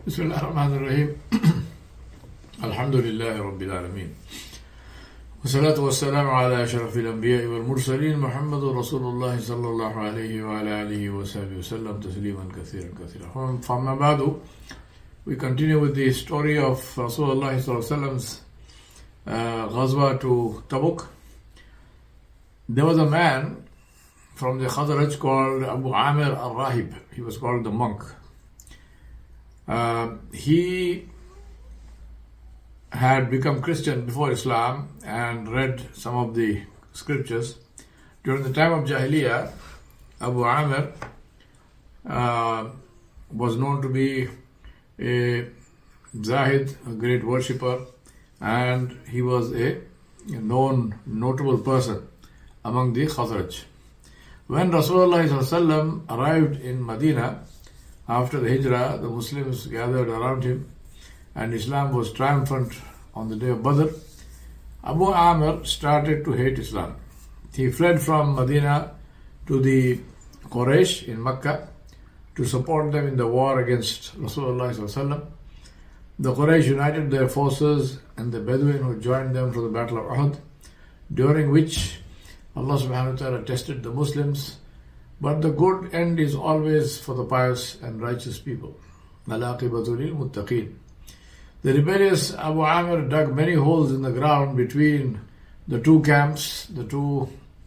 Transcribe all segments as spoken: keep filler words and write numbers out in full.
بسم الله الرحمن الرحيم الحمد لله رب العالمين والصلاة والسلام على أشرف الأنبياء والمرسلين محمد رسول الله صلى الله عليه وعلى آله وصحبه وسلم تسليما كثيرا كثيرا. فأما بعد, we continue with the story of Rasulullah sallallahu alaihi wasallam's uh, Ghazwa to Tabuk. There was a man from the Khazraj called Abu Amir al-Rahib. He was called the monk. Uh, he had become Christian before Islam and read some of the scriptures. During the time of Jahiliyyah, Abu Amir uh, was known to be a Zahid, a great worshipper, and he was a known, notable person among the Khazraj. When Rasulullah ﷺ arrived in Medina, after the Hijrah, the Muslims gathered around him and Islam was triumphant on the day of Badr. Abu Amir started to hate Islam. He fled from Medina to the Quraysh in Mecca to support them in the war against Rasulullah ﷺ. The Quraysh united their forces and the Bedouin who joined them for the Battle of Uhud, during which Allah subhanahu wa ta'ala tested the Muslims. But the good end is always for the pious and righteous people. الْعَاقِبَةُ لِلْمُتَّقِينَ. The rebellious Abu Amir dug many holes in the ground between the two camps, the two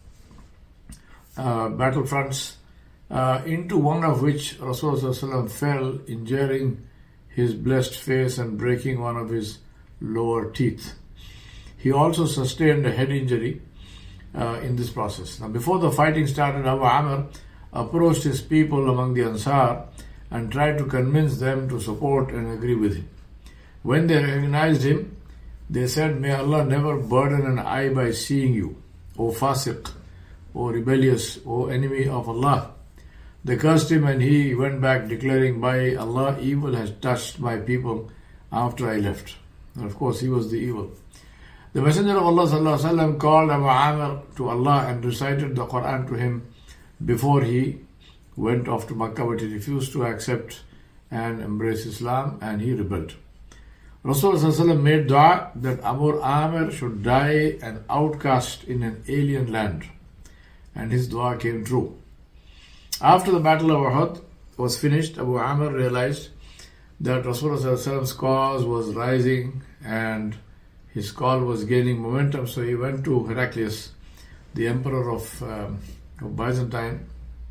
uh, battlefronts, uh, into one of which Rasulullah fell, injuring his blessed face and breaking one of his lower teeth. He also sustained a head injury uh, in this process. Now, before the fighting started, Abu Amir approached his people among the Ansar and tried to convince them to support and agree with him. When they recognized him, they said, "May Allah never burden an eye by seeing you, O fasiq, O rebellious, O enemy of Allah." They cursed him and he went back declaring, "By Allah, evil has touched my people after I left." And of course, he was the evil. The Messenger of Allah sallallahu alaihi wasallam called Abu Amir to Allah and recited the Quran to him before he went off to Makkah, but he refused to accept and embrace Islam and he rebelled. Rasulullah made dua that Abu Amir should die an outcast in an alien land, and his dua came true. After the Battle of Uhud was finished, Abu Amir realized that Rasulullah's cause was rising and his call was gaining momentum, so he went to Heraclius, the emperor of, um, of Byzantine,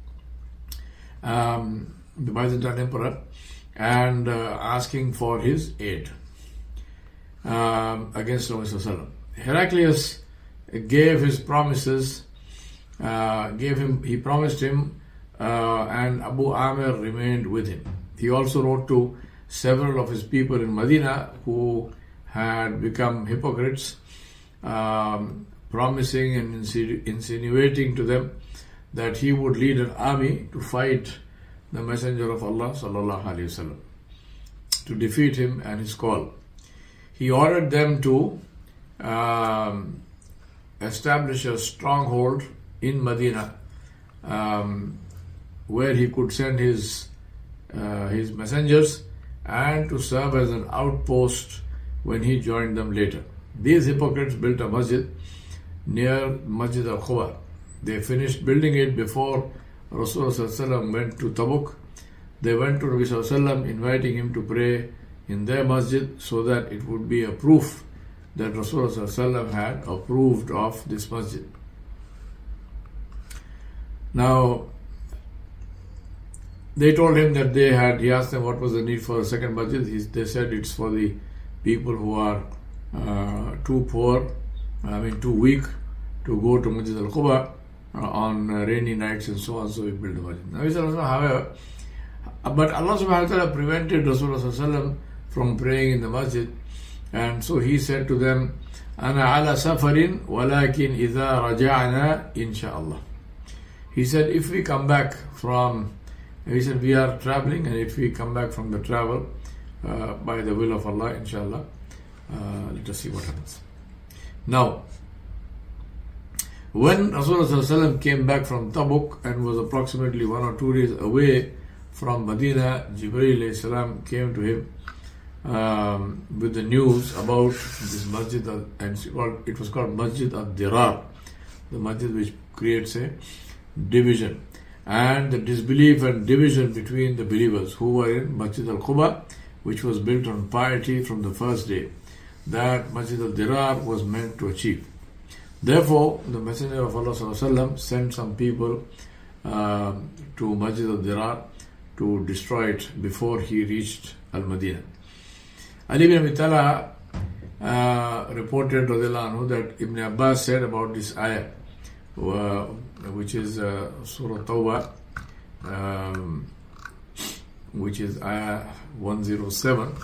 um, the Byzantine emperor, and uh, asking for his aid um, against Rasulullah. Heraclius gave his promises, uh, gave him, he promised him, uh, and Abu Amir remained with him. He also wrote to several of his people in Medina who had become hypocrites, um, promising and insinu- insinuating to them that he would lead an army to fight the Messenger of Allah sallallahu alaihi wasallam, to defeat him and his call. He ordered them to um, establish a stronghold in Medina, um, where he could send his uh, his messengers and to serve as an outpost when he joined them later. These hypocrites built a masjid near Masjid al-Quba. They finished building it before Rasulullah went to Tabuk. They went to Rasulullah inviting him to pray in their masjid so that it would be a proof that Rasulullah had approved of this masjid. Now, they told him that they had, he asked them what was the need for a second masjid. He, they said it's for the people who are uh, too poor, I mean too weak to go to Masjid al-Quba uh, on uh, rainy nights and so on, so we built a masjid. Now, he said, however, but Allah subhanahu wa ta'ala prevented Rasulullah from praying in the masjid, and so he said to them, "Ana ala safarin, walakin idha raja'na insha'Allah." He said, if we come back from, he said, we are traveling, and if we come back from the travel, uh, by the will of Allah, inshallah, uh, let us see what happens. Now, when Rasulullah came back from Tabuk and was approximately one or two days away from Medina, Jibreel alayhi salam came to him um, with the news about this masjid, and it was called Masjid al-Dirar, the masjid which creates a division, and the disbelief and division between the believers who were in Masjid al-Quba, which was built on piety from the first day, that Masjid al-Dirar was meant to achieve. Therefore, the Messenger of Allah sallallahu alaihi wasallam sent some people uh, to Masjid al-Dirar to destroy it before he reached Al-Madinah. Ali ibn Abi Talha uh, reported radiallahu anhu that Ibn Abbas said about this ayah, uh, which is uh, Surah Tawbah, um, which is ayah one oh seven.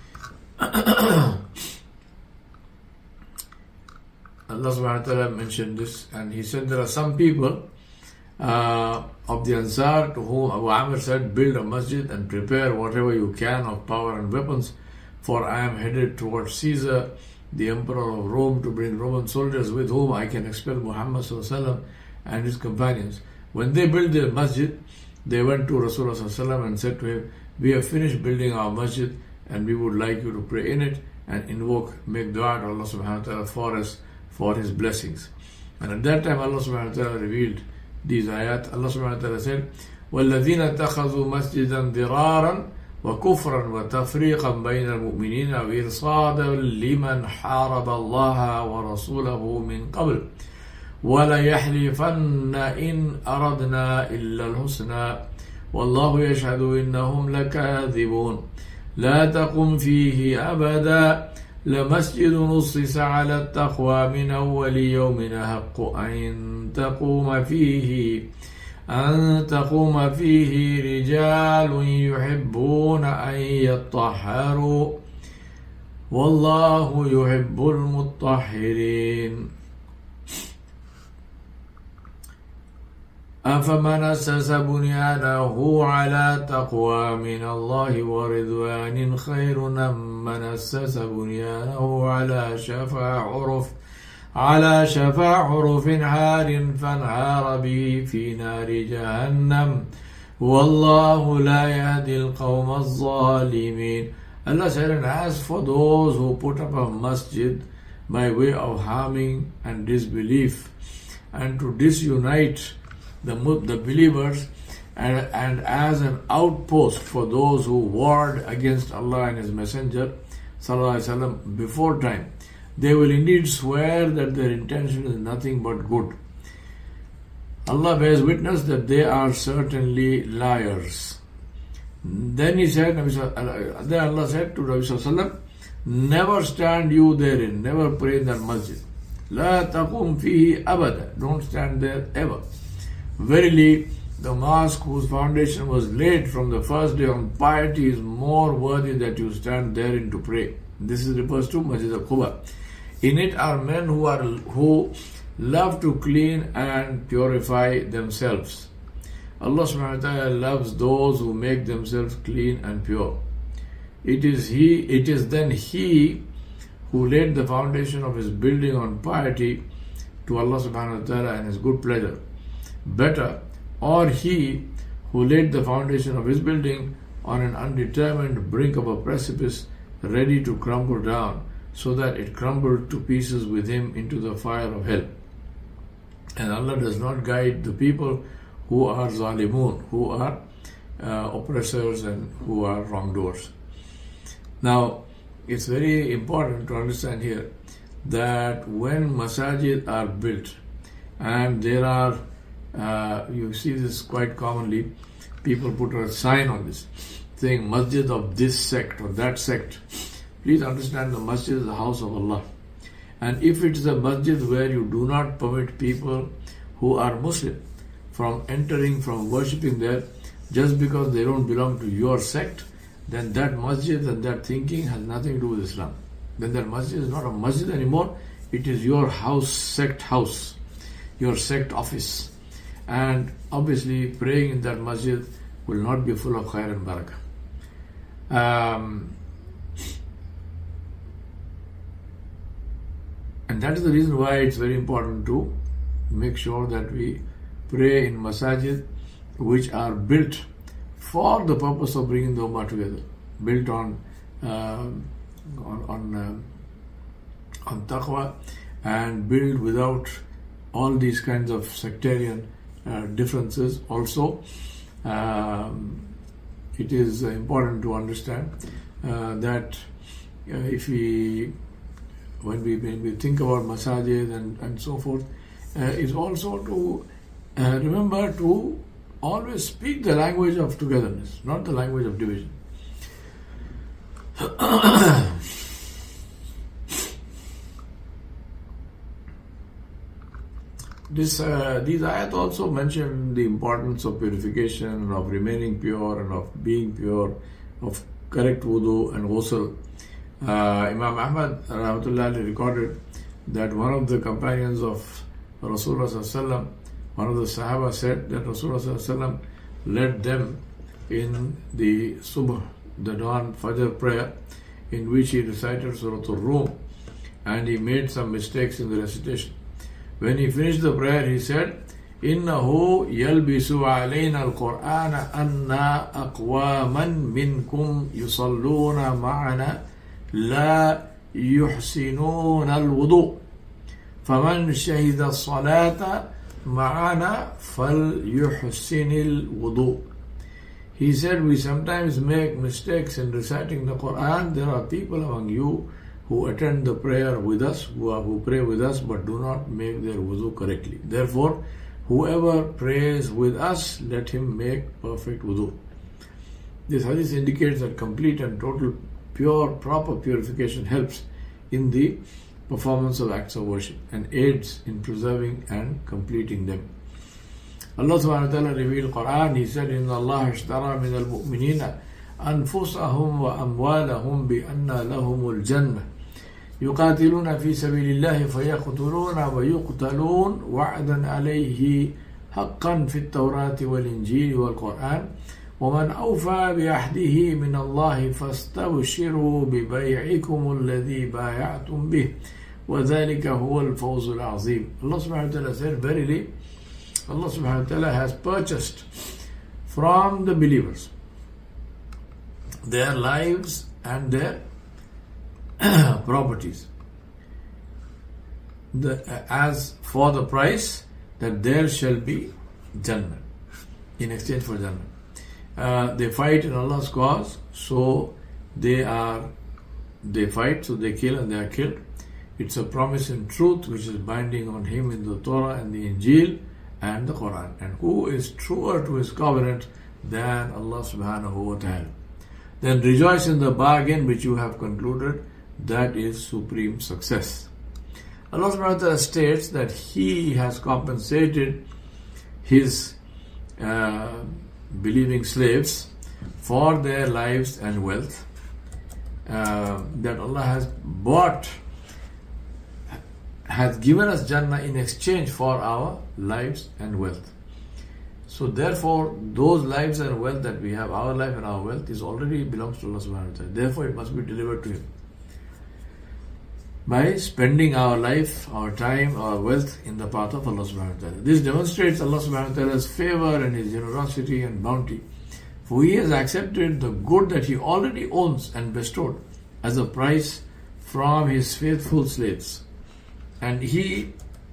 Allah subhanahu wa ta'ala mentioned this, and he said there are some people uh, of the Ansar to whom Abu Amr said, build a masjid and prepare whatever you can of power and weapons, for I am headed towards Caesar, the emperor of Rome, to bring Roman soldiers with whom I can expel Muhammad sallallahu alaihi wasallam and his companions. When they built their masjid, they went to Rasulullah sallallahu alaihi wasallam and said to him, we have finished building our masjid and we would like you to pray in it and invoke, make dua to Allah subhanahu wa ta'ala for us, for his blessings. And at that time Allah subhanahu wa ta'ala revealed these ayat. Allah subhanahu wa ta'ala said, وَالَّذِينَ اتَّخَذُوا مَسْجِدًا ضِرَارًا وَكُفْرًا وَتَفْرِيقًا بَيْنَ الْمُؤْمِنِينَ وَإِرْصَادًا لِمَنْ حَارَبَ اللَّهَ وَرَسُولَهُ مِنْ قَبْلُ وَلَيَحْلِفَنَّ إِنْ أَرَدْنَا إِلَّا الْحُسْنَى وَاللَّهُ يَشْهَدُ إِنَّهُمْ لَكَاذِبُونَ لَا تَقُمْ فِيهِ أَبَدًا لمسجد نصص على التقوى من أول يوم أحق أن تقوم فيه أن تقوم فيه رجال يحبون أن يطهروا والله يحب المطهرين أفمن أسس بنيانه على تقوى من الله ورضوان خير أم من أسس بنيانه على شفا عرف على شفا عرف حار فانهار به في نار جهنم والله لا يهدي القوم الظالمين. Allah said, and as for those who put up a masjid by way of harming and disbelief and to disunite the, the believers, and, and as an outpost for those who warred against Allah and His Messenger sallallahu alaihi wasallam before time, they will indeed swear that their intention is nothing but good. Allah bears witness that they are certainly liars. Then he said, then Allah said to Nabi sallallahu alaihi wasallam, never stand you therein, never pray in that masjid. La taqum fihi abada, don't stand there ever. Verily, the mosque whose foundation was laid from the first day on piety is more worthy that you stand therein to pray. This is refers to Masjid al-Quba. In it are men who are who love to clean and purify themselves. Allah subhanahu wa ta'ala loves those who make themselves clean and pure. It is He, it is then He who laid the foundation of His building on piety to Allah subhanahu wa ta'ala and His good pleasure. Better, or he who laid the foundation of his building on an undetermined brink of a precipice ready to crumble down, so that it crumbled to pieces with him into the fire of hell. And Allah does not guide the people who are zalimun, who are uh, oppressors and who are wrongdoers. Now, it's very important to understand here that when masajid are built, and there are Uh, you see this quite commonly, people put a sign on this saying masjid of this sect or that sect. Please understand, the masjid is the house of Allah, and if it is a masjid where you do not permit people who are Muslim from entering, from worshipping there just because they don't belong to your sect, then that masjid and that thinking has nothing to do with Islam. Then that masjid is not a masjid anymore, it is your house, sect house, your sect office. And obviously praying in that masjid will not be full of khair and barakah. Um, and that is the reason why it's very important to make sure that we pray in masajid which are built for the purpose of bringing the Ummah together, built on uh, on on, uh, on taqwa, and built without all these kinds of sectarian uh, differences. Also, um, it is important to understand uh, that uh, if we when we when we think about masajid and, and so forth, uh, is also to uh, remember to always speak the language of togetherness, not the language of division. This uh, these ayat also mention the importance of purification, of remaining pure, and of being pure, of correct wudu and ghusl. Uh, Imam Ahmad rahmatullahi recorded that one of the companions of Rasulullah sallallahu alaihi wasallam, one of the Sahaba, said that Rasulullah sallallahu alaihi wasallam led them in the Subh, the dawn Fajr prayer, in which he recited Surah Al-Rum, and he made some mistakes in the recitation. When he finished the prayer, he said, إِنَّهُ يَلْبِسُ عَلَيْنَا الْقُرْآنَ أَنَّا أَقْوَامًا مِنْكُمْ يُصَلُّونَ مَعَنَا لَا يُحْسِنُونَ الْوُضُوء فَمَنْ شَهِدَ الصَّلَاةَ مَعَنَا فَلْيُحْسِنِ الْوُضُوء. He said, we sometimes make mistakes in reciting the Quran. There are people among you who attend the prayer with us, who, are, who pray with us, but do not make their wuzu correctly. Therefore, whoever prays with us, let him make perfect wuzu. This hadith indicates that complete and total pure, proper purification helps in the performance of acts of worship and aids in preserving and completing them. Allah subhanahu wa ta'ala revealed Quran. He said, Inna Allah ishtara min al-mu'minina anfusahum wa amwalahum bi anna lahumul jannah يقاتلون في سبيل الله فيقتلون ويقتلون وعدا عليه حقا في التوراة والإنجيل والقرآن ومن أوفى بعهده من الله فاستبشروا ببيعكم الذي بايعتم به وذلك هو الفوز العظيم. Allah subhanahu wa ta'ala said, verily Allah subhanahu wa ta'ala has purchased from the believers their lives and their properties, the, uh, as for the price that there shall be Jannah in exchange for Jannah. Uh, they fight in Allah's cause, so they are they fight, so they kill and they are killed. It's a promise in truth which is binding on him in the Torah and the Injil and the Quran. And who is truer to his covenant than Allah subhanahu wa ta'ala? Then rejoice in the bargain which you have concluded. That is supreme success. Allah subhanahu wa ta'ala states that He has compensated His uh, believing slaves for their lives and wealth. Uh, that Allah has bought, has given us Jannah in exchange for our lives and wealth. So therefore, those lives and wealth that we have, our life and our wealth, is already belongs to Allah subhanahu wa ta'ala. Therefore, it must be delivered to Him. By spending our life, our time, our wealth in the path of Allah subhanahu wa ta'ala. This demonstrates Allah subhanahu wa ta'ala's favor and His generosity and bounty. For He has accepted the good that He already owns and bestowed as a price from His faithful slaves. And He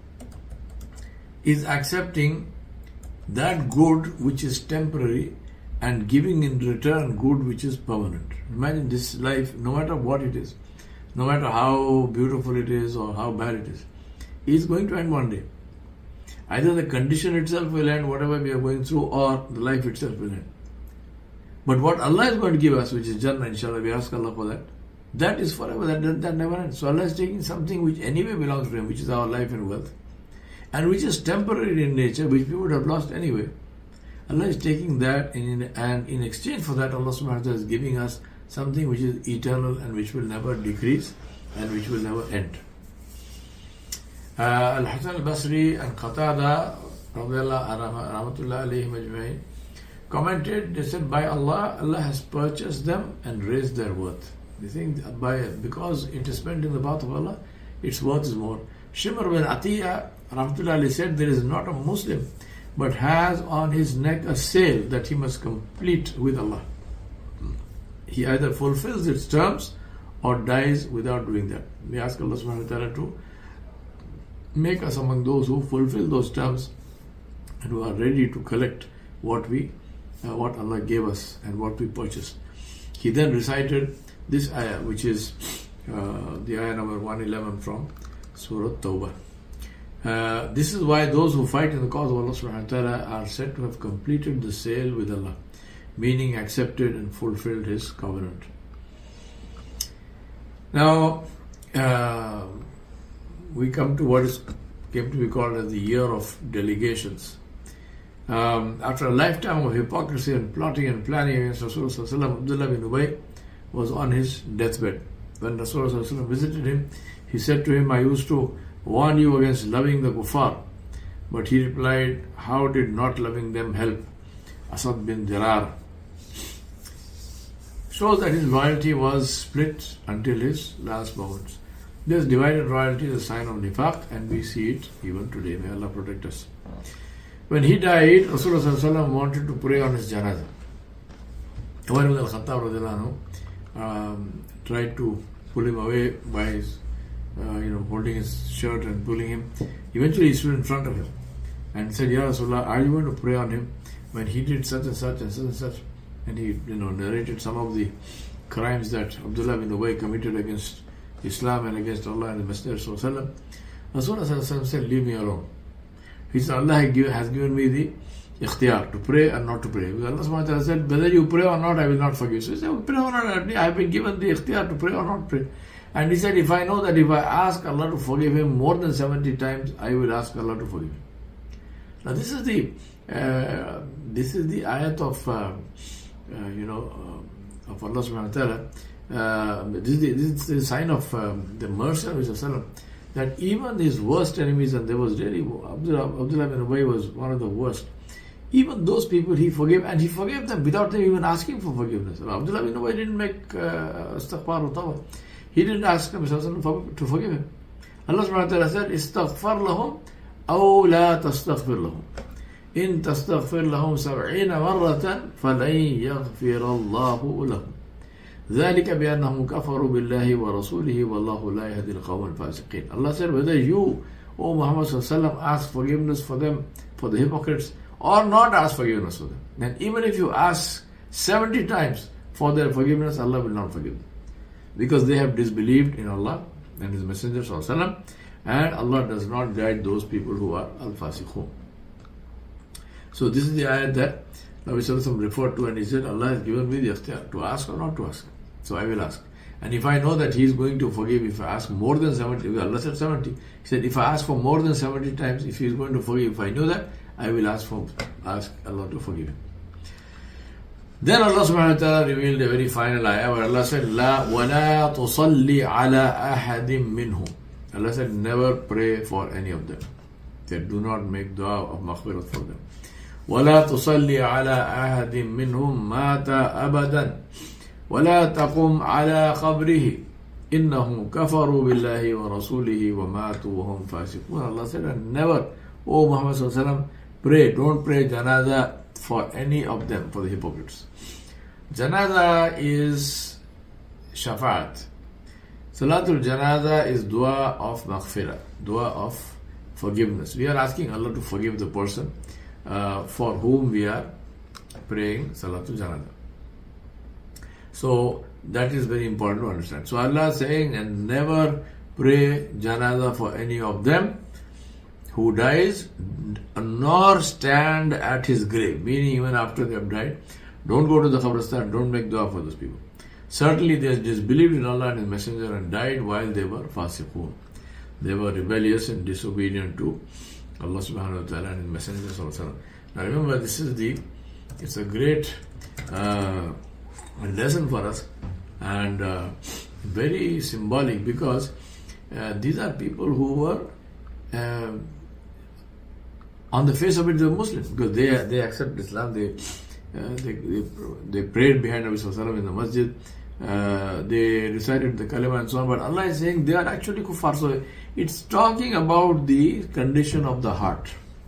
is accepting that good which is temporary and giving in return good which is permanent. Imagine this life, no matter what it is, no matter how beautiful it is or how bad it is, is going to end one day. Either the condition itself will end, whatever we are going through, or the life itself will end. But what Allah is going to give us, which is Jannah, inshallah, we ask Allah for that, that is forever, that, that, that never ends. So Allah is taking something which anyway belongs to Him, which is our life and wealth, and which is temporary in nature, which we would have lost anyway. Allah is taking that, in, and in exchange for that, Allah subhanahu wa ta'ala is giving us something which is eternal and which will never decrease and which will never end. Uh, Al-Hasan al-Basri and Qatada rahmatullah alayhim ajma'in commented, they said, by Allah, Allah has purchased them and raised their worth. They think that by, because it is spent in the path of Allah, its worth is more. Shimr bin Atiyah rahmatullah alayhi said, there is not a Muslim but has on his neck a sale that he must complete with Allah. He either fulfills its terms or dies without doing that. We ask Allah subhanahu wa ta'ala to make us among those who fulfill those terms and who are ready to collect what we, uh, what Allah gave us and what we purchased. He then recited this ayah, which is uh, the ayah number one eleven from Surah Tawbah. Uh, this is why those who fight in the cause of Allah subhanahu wa ta'ala are said to have completed the sale with Allah, meaning accepted and fulfilled His covenant. Now, uh, we come to what is came to be called as the year of delegations. Um, after a lifetime of hypocrisy and plotting and planning against Rasulullah, Abdullah bin Ubay was on his deathbed. When Rasulullah visited him, he said to him, I used to warn you against loving the kuffar. But he replied, how did not loving them help Asad bin Dirar? Shows that his loyalty was split until his last moments. This divided loyalty is a sign of nifaq, and we see it even today. May Allah protect us. When he died, Rasulullah wanted to pray on his janazah. Umar ibn al-Khattab um, tried to pull him away by his, uh, you know, holding his shirt and pulling him. Eventually, he stood in front of him and said, Ya Rasulullah, are you going to pray on him when he did such and such and such and such? And he, you know, narrated some of the crimes that Abdullah bin Ubay committed against Islam and against Allah and the Messenger. Rasulullah said, leave me alone. He said, Allah has given me the ikhtiyar to pray and not to pray. Because Allah subhanahu wa ta'ala said, whether you pray or not, I will not forgive. So he said, pray or not, I have been given the ikhtiyar to pray or not pray. And he said, if I know that if I ask Allah to forgive him more than seventy times, I will ask Allah to forgive him. Now this is the uh, this is the ayat of uh, uh, you know uh, of Allah subhanahu wa ta'ala. Uh, this, is the, this is the sign of um, the mercy of Rasulullah, that even his worst enemies, and there was really Abdullah, Abdullah bin Ubay was one of the worst. Even those people he forgave, and he forgave them without them even asking for forgiveness. Abdullah bin Ubay didn't make istighfar or tawbah. He didn't ask him to forgive him. Allah subhanahu wa ta'ala said, istaghfar lahum aw la tastaghfir lahum. In tastaghfir lahum sab'ina marratan falan yaghfir Allahu lahum. ذلك بأنهم كفروا بالله ورسوله والله لا يهدي القوم الفاسقين. Allah said, whether you, O Muhammad sallallahu alaihi wasallam, ask forgiveness for them, for the hypocrites, or not ask forgiveness for them, then even if you ask seventy times for their forgiveness, Allah will not forgive them, because they have disbelieved in Allah and His Messenger sallallahu alaihi wasallam, and Allah does not guide those people who are al-fasiqun. So this is the ayat that Nabi sallallahu alaihi wasallam referred to, and he said, Allah has given me the ikhtiyar to ask or not to ask. So I will ask. And if I know that He is going to forgive, if I ask more than seventy, Allah said seventy. He said, if I ask for more than seventy times, if He is going to forgive, if I know that, I will ask for ask Allah to forgive him. Then Allah subhanahu wa ta'ala revealed a very final ayah where Allah said, La wala tusalli ala ahadim minhum. Allah said, never pray for any of them. That do not make dua of maghfirat for them. Wala tusalli ala ahadim minhum mata abadan. ولا تقم على قبره إنهم كفروا بالله ورسوله وماتوا وهم فاسقون. Allah said, and never, O Muhammad sallallahu alaihi wasallam, pray, don't pray janazah for any of them, for the hypocrites. Janazah is shafaat. Salatul janazah is dua of maghfirah, dua of forgiveness. We are asking Allah to forgive the person uh, for whom we are praying salatul janazah. So that is very important to understand. So Allah is saying, and never pray janazah for any of them who dies, nor stand at his grave. Meaning, even after they have died, don't go to the Qabristan, don't make dua for those people. Certainly they disbelieved in Allah and His Messenger and died while they were fasiqun. They were rebellious and disobedient to Allah subhanahu wa ta'ala and His Messenger sallallahu alaihi wasallam. Now remember, this is the, it's a great uh, a lesson for us, and uh, very symbolic, because uh, these are people who were uh, on the face of it they were Muslims, because they they accept Islam, they uh, they, they they prayed behind Nabi sallallahu alaihi wasallam in the masjid, uh, they recited the kalima and so on, but Allah is saying they are actually kuffar. So it's talking about the condition of the heart.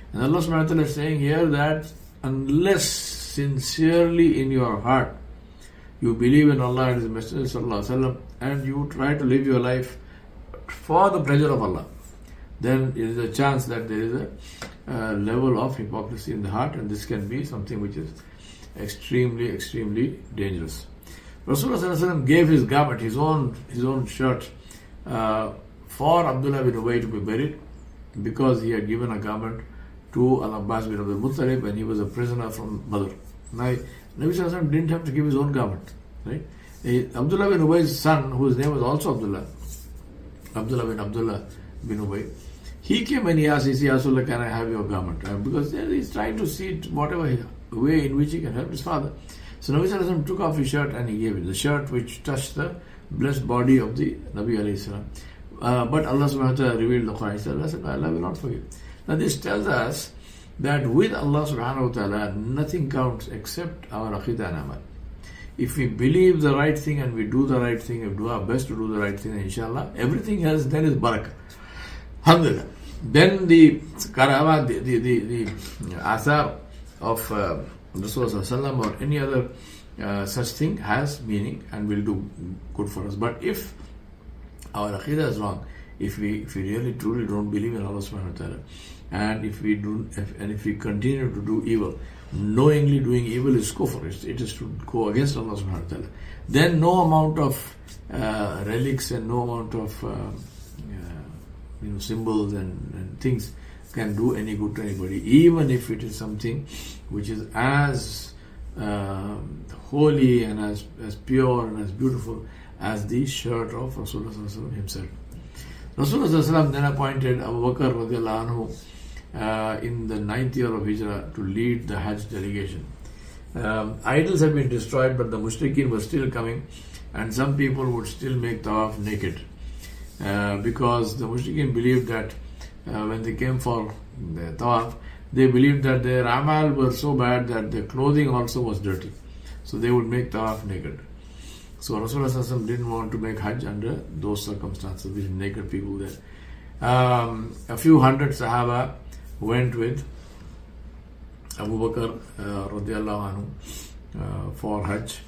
And Allah subhanahu wa ta'ala is saying here that unless sincerely in your heart you believe in Allah and His Messenger sallallahu alaihi wasallam, and you try to live your life for the pleasure of Allah, then there is a chance that there is a uh, level of hypocrisy in the heart, and this can be something which is extremely, extremely dangerous. Rasulullah sallallahu alaihi wasallam gave his garment, his own, his own shirt, uh, for Abdullah bin Ubay to be buried, because he had given a garment to Al-Abbas bin Abdul Muttalib when he was a prisoner from Badr. Now, Nabi sallallahu alaihi wasallam didn't have to give his own garment, right? He, Abdullah bin Ubay's son, whose name was also Abdullah, Abdullah bin Abdullah bin Ubay, he came and he asked, he said, Rasulullah, can I have your garment? Uh, because he's trying to see it whatever he, way in which he can help his father. So Nabi sallallahu alaihi wasallam took off his shirt and he gave it, the shirt which touched the blessed body of the Nabi alayhi salam. Uh, but Allah subhanahu wa ta'ala revealed the Quran. He said, Allah, Allah will not forgive. Now this tells us that with Allah subhanahu wa ta'ala, nothing counts except our aqidah and amal. If we believe the right thing and we do the right thing, and do our best to do the right thing, inshallah, everything else then is barakah. Alhamdulillah. Then the karama, the, the, the, the athar of uh, Rasulullah or any other uh, such thing has meaning and will do good for us. But if our aqidah is wrong, if we if we really truly don't believe in Allah subhanahu wa ta'ala, and if we do if, and if we continue to do evil, knowingly doing evil is kufr, it is to go against Allah subhanahu wa ta'ala, then no amount of uh, relics and no amount of uh, uh, you know symbols and, and things can do any good to anybody, even if it is something which is as uh, holy and as, as pure and as beautiful as the shirt of Rasulullah himself. Rasulullah then appointed Abu Bakr radiallahu anhu uh, in the ninth year of Hijrah to lead the Hajj delegation. Um, idols had been destroyed, but the mushrikeen were still coming, and some people would still make tawaf naked uh, because the mushrikeen believed that uh, when they came for the tawaf, they believed that their amal were so bad that their clothing also was dirty, so they would make tawaf naked. So Rasulullah didn't want to make Hajj under those circumstances, with naked people there. Um, a few hundred Sahaba went with Abu Bakr uh, radiallahu anhu uh, for Hajj.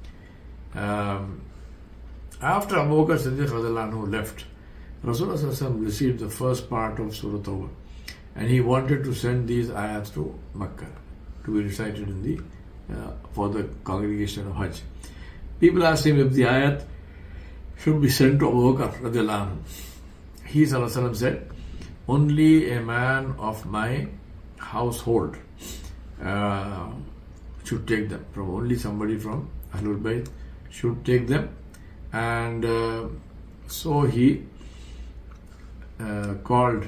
Um, after Abu Bakr Siddiq radiallahu anhu left, Rasulullah received the first part of Surah Tawbah, and he wanted to send these ayats to Makkah to be recited in the uh, for the congregation of Hajj. People asked him if the ayat should be sent to Abu Bakr radiallahu anhu. He sallallahu said, only a man of my household uh, should take them. From only somebody from Ahlul Bayt should take them. And uh, so he uh, called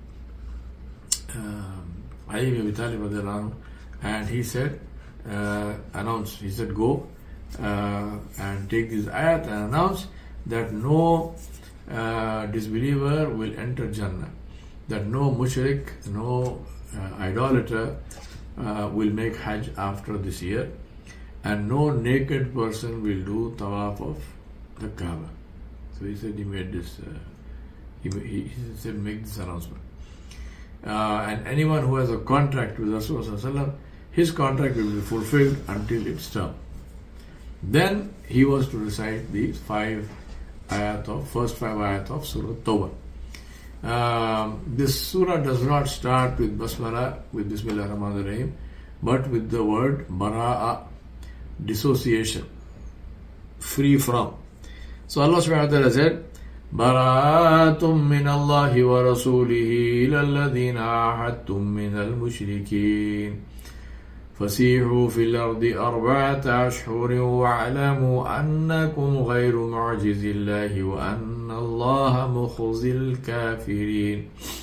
um, Ali ibn Abi Talib radiallahu anhu, and he said, uh, announced, he said, go uh, and take this ayat and announce that no uh, disbeliever will enter Jannah, that no mushrik, no uh, idolater uh, will make Hajj after this year, and no naked person will do tawaf of the Kaaba. So he said he made this, uh, he, he said make this announcement. Uh, and anyone who has a contract with Rasulullah, his contract will be fulfilled until its term. Then he was to recite these five ayat of, first five ayat of Surah Tawbah. Um, this surah does not start with Basmala, with Bismillah ar-Rahman ar-Rahim, but with the word Bara'a, dissociation, free from. So Allah subhanahu wa ta'ala said, Bara'atum min Allahi wa rasulihi ila alladhina ahadtum min al-mushrikeen. فسيحوا في الأرض أربعة أشهر واعلموا أنكم غير معجز الله وأن الله مخزي الكافرين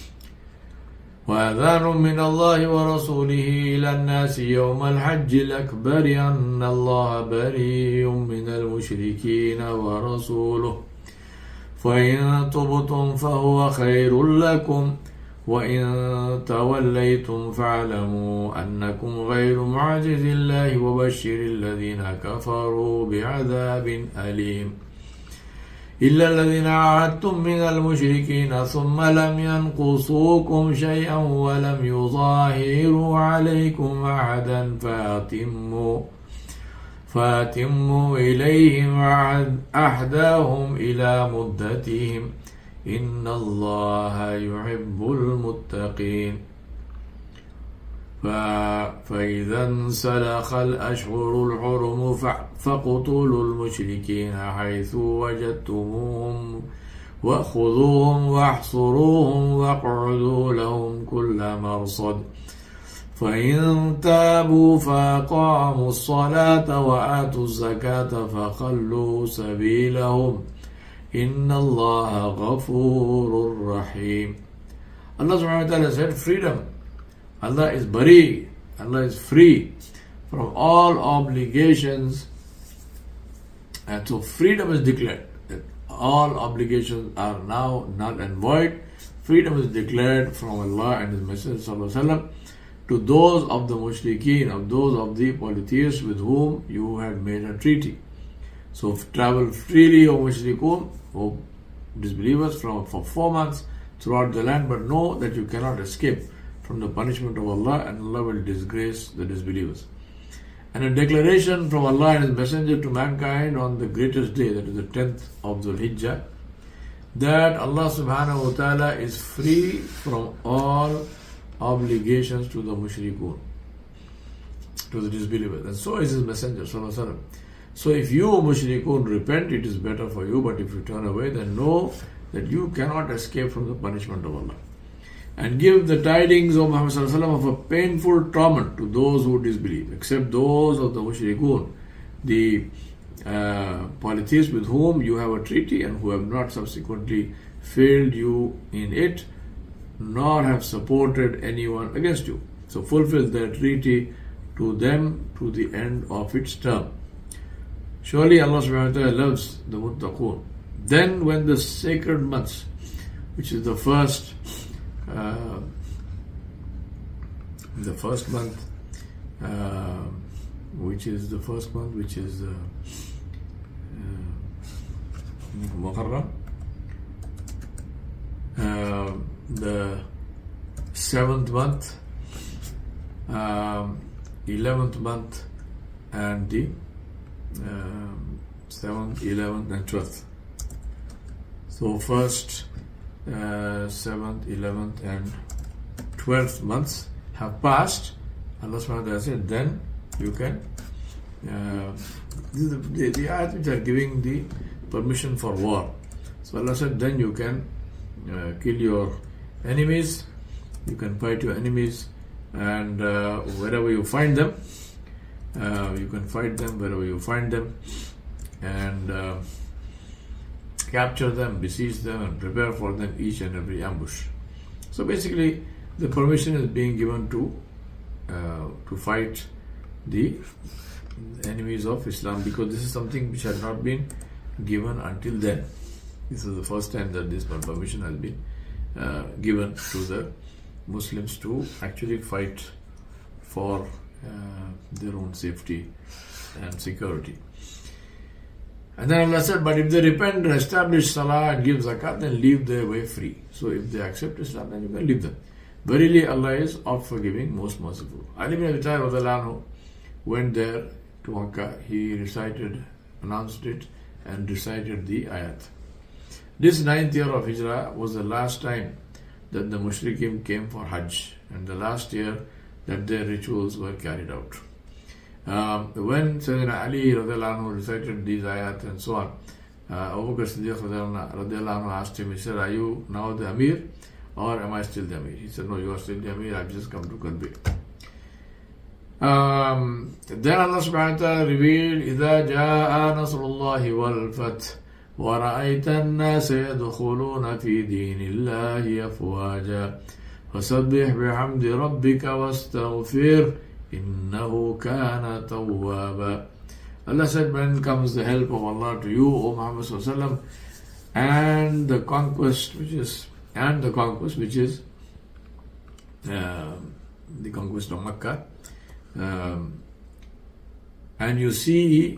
وأذان من الله ورسوله إلى الناس يوم الحج الأكبر أن الله بريء من المشركين ورسوله فإن تبتم فهو خير لكم وَإِن تَوَلَّيْتُمْ فَاعْلَمُوا أَنَّكُمْ غَيْرُ مُعْجِزِ اللَّهِ وَبَشِّرِ الَّذِينَ كَفَرُوا بِعَذَابٍ أَلِيمٍ. إلا الذين عاهدتم من المشركين ثم لم ينقصوكم شيئا ولم يظاهروا عليكم أحدا فأتموا فأتموا إليهم عهدهم إلى مدتهم إن الله يحب المتقين. فإذا انسلخ الأشهر الحرم فاقتلوا المشركين حيث وجدتموهم وخذوهم واحصروهم واقعدوا لهم كل مرصد فإن تابوا فأقاموا الصلاة وآتوا الزكاة فخلوا سبيلهم إن الله غفور رحيم. Allah subhanahu wa ta'ala said freedom. Allah is bari, Allah is free from all obligations, and so freedom is declared. That all obligations are now null and void. Freedom is declared from Allah and His Messenger sallallahu alaihi wasallam to those of the mushrikeen, of those of the polytheists with whom you had made a treaty. So travel freely, O mushrikun, O disbelievers, from for four months throughout the land, but know that you cannot escape from the punishment of Allah, and Allah will disgrace the disbelievers. And a declaration from Allah and His Messenger to mankind on the greatest day, that is the tenth of Dhul Hijjah, that Allah subhanahu wa ta'ala is free from all obligations to the mushrikun, to the disbelievers, and so is His Messenger sallallahu alaihi wasallam. So if you mushrikun repent, it is better for you, but if you turn away, then know that you cannot escape from the punishment of Allah. And give the tidings, O Muhammad sallallahu alaihi wasallam, of a painful torment to those who disbelieve, except those of the mushrikun, the uh, polytheists with whom you have a treaty and who have not subsequently failed you in it, nor have supported anyone against you. So fulfill their treaty to them to the end of its term. Surely Allah subhanahu wa ta'ala loves the muttaqun. Then when the sacred months, which is the first uh, the first month uh, which is the first month which is uh, uh, Muharram, uh, the seventh month, um, eleventh month, and the um, seventh, eleventh, and twelfth. So first, uh, seventh, eleventh, and twelfth months have passed. Allah subhanahu wa ta'ala said, then you can. Uh, these are the, the ayat which are giving the permission for war. So Allah said, then you can uh, kill your enemies, you can fight your enemies, and uh, wherever you find them, uh, you can fight them wherever you find them, and uh, capture them, besiege them, and prepare for them each and every ambush. So basically, the permission is being given to uh, to fight the enemies of Islam, because this is something which had not been given until then. This is the first time that this permission has been uh, given to the Muslims to actually fight for uh, their own safety and security. And then Allah said, but if they repent and establish salah and give zakat, then leave their way free. So if they accept Islam, then you can leave them. Verily Allah is oft forgiving, most merciful. Ali ibn Abi Talib radhiyallahu anhu went there to Makkah. He recited, announced it, and recited the ayat. This ninth year of Hijrah was the last time that the Mushrikeen came for Hajj, and the last year that their rituals were carried out. Um, when Sayyidina Ali radhiyallahu anhu recited these ayat and so on, uh, Abu Bakr Siddiq radhiyallahu anhu asked him, he said, are you now the Amir, or am I still the Amir? He said, no, you are still the Amir, I've just come to convey. Um, then Allah subhanahu wa ta'ala revealed, إِذَا جَاءَ نَصْرُ اللَّهِ وَالْفَتْحُ وَرَأَيْتَ النَّاسَ يَدْخُلُونَ فِي دِينِ اللَّهِ أَفْوَاجًا فَسَبِّحْ بِحَمْدِ رَبِّكَ وَاسْتَغْفِرْهُ إِنَّهُ كَانَ تَوَّابًا. Allah said, when comes the help of Allah to you, O Muhammad sallallahu alaihi wasallam, and the conquest which is and the conquest which is uh, the conquest of Makkah, um, and you see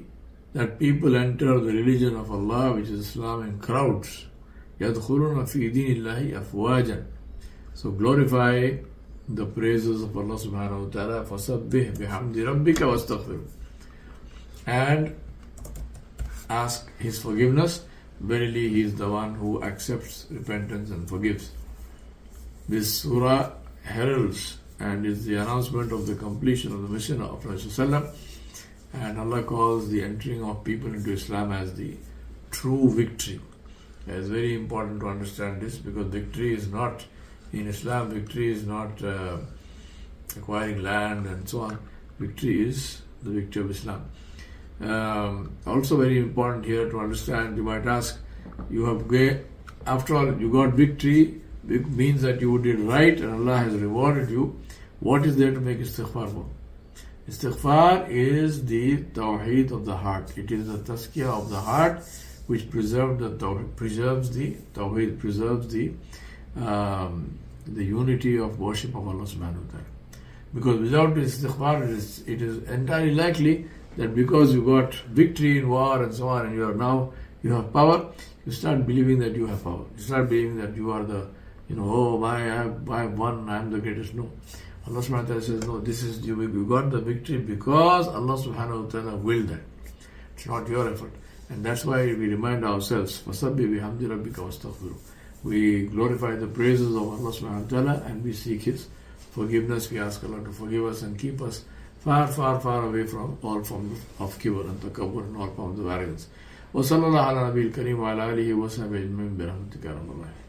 that people enter the religion of Allah, which is Islam, in crowds. يَدْخُلُونَ فِي دِينِ اللَّهِ أَفْوَاجًا. So glorify the praises of Allah subhanahu wa ta'ala. فَسَبِّحْ بِحَمْدِ رَبِّكَ وَاسْتَغْفِرُ. And ask His forgiveness. Verily He is the one who accepts repentance and forgives. This surah heralds and is the announcement of the completion of the mission of Rasulullah. And Allah calls the entering of people into Islam as the true victory. It's very important to understand this, because victory is not, in Islam, victory is not uh, acquiring land and so on. Victory is the victory of Islam. Um, also very important here to understand, you might ask, you have, after all, you got victory, it means that you did right and Allah has rewarded you. What is there to make istighfar for? Istighfar is the tawheed of the heart. It is the tazkiyah of the heart which preserves the tawheed, preserves the tawheed, preserves the um, the unity of worship of Allah subhanahu wa ta'ala. Because without istighfar, it is, it is entirely likely that because you got victory in war and so on, and you are now, you have power, you start believing that you have power. You start believing that you are the, you know, oh, my, I have, I have won, I am the greatest. No. Allah subhanahu wa ta'ala says, no, this is, you, you got the victory because Allah subhanahu wa ta'ala willed that. It's not your effort. And that's why we remind ourselves, فَسَبِّ بِحَمْدِ رَبِّكَ وَاسْتَغْفِرُ. We glorify the praises of Allah subhanahu wa ta'ala and we seek His forgiveness. We ask Allah to forgive us and keep us far, far, far away from all forms of kibr and takabbur and all forms of arrogance. وَصَلَّى اللَّهُ عَلَى نَبِيِّ الْكَرِيمِ وَعَلَى آلِهِ وَصَحْبِهِ أَجْمَعِينَ بِرَحْمَتِكَ يَا أَرْحَمَ الرَّاحِمِينَ.